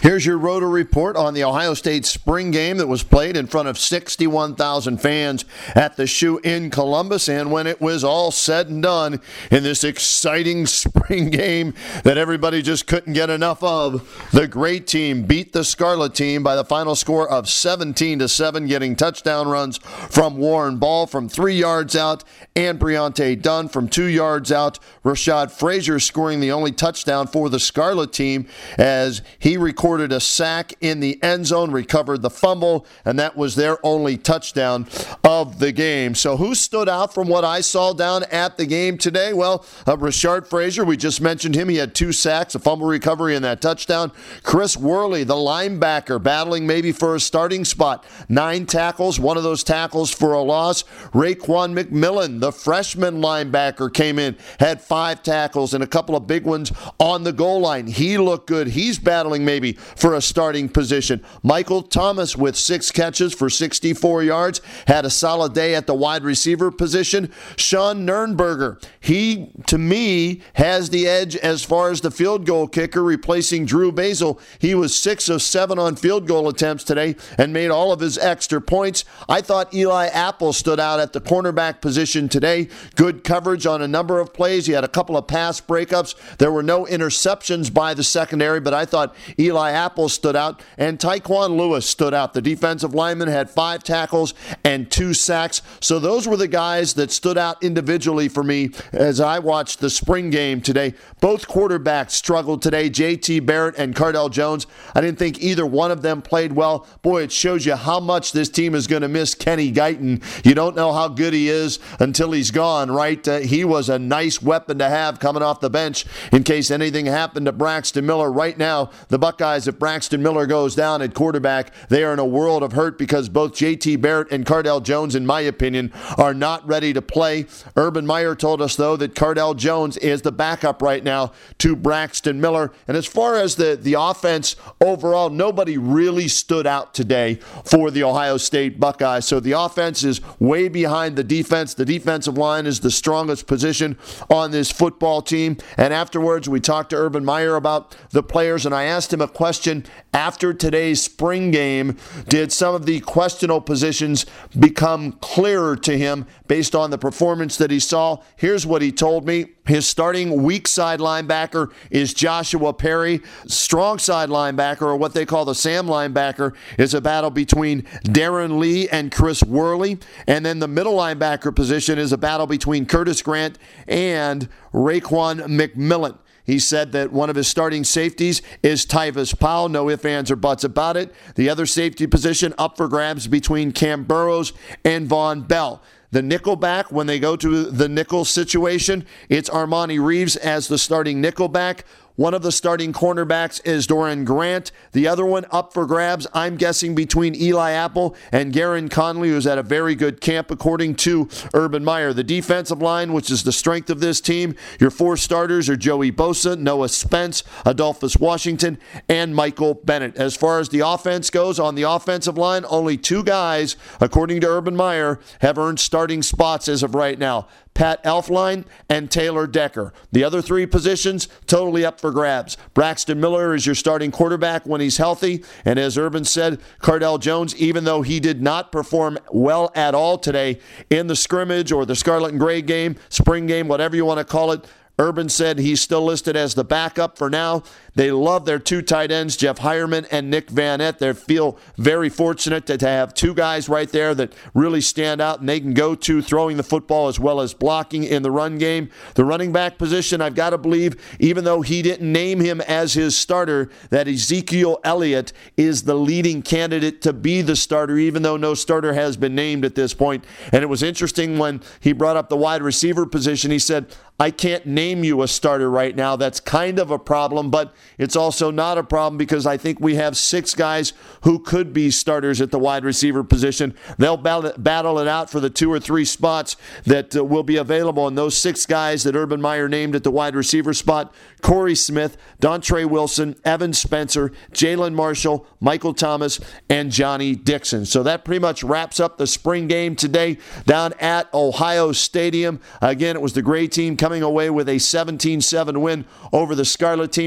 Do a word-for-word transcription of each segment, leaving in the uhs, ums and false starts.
Here's your Roto Report on the Ohio State spring game that was played in front of sixty-one thousand fans at the Shoe in Columbus. And when it was all said and done in this exciting spring game that everybody just couldn't get enough of, the great team beat the Scarlet team by the final score of seventeen to seven, getting touchdown runs from Warren Ball from three yards out and Briante Dunn from two yards out. Rashad Frazier scoring the only touchdown for the Scarlet team as he recorded a sack in the end zone, recovered the fumble, and that was their only touchdown of the game. So who stood out from what I saw down at the game today? Well, uh, Rashard Frazier, we just mentioned him. He had two sacks, a fumble recovery, and that touchdown. Chris Worley, the linebacker, battling maybe for a starting spot. Nine tackles, one of those tackles for a loss. Raekwon McMillan, the freshman linebacker, came in, had five tackles and a couple of big ones on the goal line. He looked good. He's battling maybe for a starting position. Michael Thomas with six catches for sixty-four yards, had a solid day at the wide receiver position. Sean Nurnberger, he, to me, has the edge as far as the field goal kicker, replacing Drew Basil. He was six of seven on field goal attempts today and made all of his extra points. I thought Eli Apple stood out at the cornerback position today. Good coverage on a number of plays. He had a couple of pass breakups. There were no interceptions by the secondary, but I thought Eli Apple stood out, and Tyquan Lewis stood out. The defensive lineman had five tackles and two sacks. So those were the guys that stood out individually for me as I watched the spring game today. Both quarterbacks struggled today, J T Barrett and Cardell Jones. I didn't think either one of them played well. Boy, it shows you how much this team is going to miss Kenny Guyton. You don't know how good he is until he's gone, right? Uh, he was a nice weapon to have coming off the bench in case anything happened to Braxton Miller. Right now, the Buckeyes, if Braxton Miller goes down at quarterback, they are in a world of hurt because both J T Barrett and Cardell Jones, in my opinion, are not ready to play. Urban Meyer told us, though, that Cardell Jones is the backup right now to Braxton Miller. And as far as the, the offense overall, nobody really stood out today for the Ohio State Buckeyes. So the offense is way behind the defense. The defensive line is the strongest position on this football team. And afterwards, we talked to Urban Meyer about the players, and I asked him a question after today's spring game. Did some of the questionable positions become clearer to him based on the performance that he saw? Here's what he told me. His starting weak side linebacker is Joshua Perry. Strong side linebacker, or what they call the Sam linebacker, is a battle between Darren Lee and Chris Worley. And then the middle linebacker position is a battle between Curtis Grant and Raekwon McMillan. He said that one of his starting safeties is Tyvis Powell. No ifs, ands, or buts about it. The other safety position up for grabs between Cam Burrows and Von Bell. The nickelback, when they go to the nickel situation, it's Armani Reeves as the starting nickelback. One of the starting cornerbacks is Doran Grant. The other one up for grabs, I'm guessing, between Eli Apple and Garin Conley, who's at a very good camp, according to Urban Meyer. The defensive line, which is the strength of this team, your four starters are Joey Bosa, Noah Spence, Adolphus Washington, and Michael Bennett. As far as the offense goes, on the offensive line, only two guys, according to Urban Meyer, have earned starting spots as of right now. Pat Elflein and Taylor Decker. The other three positions, totally up for grabs. Braxton Miller is your starting quarterback when he's healthy. And as Urban said, Cardell Jones, even though he did not perform well at all today in the scrimmage or the Scarlet and Gray game, spring game, whatever you want to call it, Urban said he's still listed as the backup for now. They love their two tight ends, Jeff Hireman and Nick Van Ette. They feel very fortunate to, to have two guys right there that really stand out and they can go to throwing the football as well as blocking in the run game. The running back position, I've got to believe, even though he didn't name him as his starter, that Ezekiel Elliott is the leading candidate to be the starter, even though no starter has been named at this point. And it was interesting when he brought up the wide receiver position. He said, I can't name you a starter right now. That's kind of a problem, but it's also not a problem because I think we have six guys who could be starters at the wide receiver position. They'll battle it out for the two or three spots that uh, will be available. And those six guys that Urban Meyer named at the wide receiver spot, Corey Smith, Dontre Wilson, Evan Spencer, Jalen Marshall, Michael Thomas, and Johnny Dixon. So that pretty much wraps up the spring game today down at Ohio Stadium. Again, it was the Gray team coming away with a seventeen seven win over the Scarlet team. Forget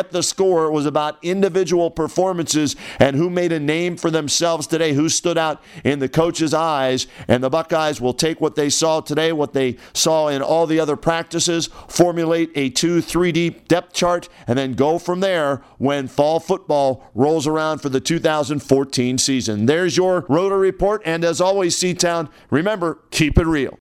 forget the score. It was about individual performances and who made a name for themselves today, who stood out in the coach's eyes. And the Buckeyes will take what they saw today, what they saw in all the other practices, formulate a two, three deep depth chart, and then go from there when fall football rolls around for the two thousand fourteen season. There's your Roto Report, and as always, C-Town, remember, keep it real.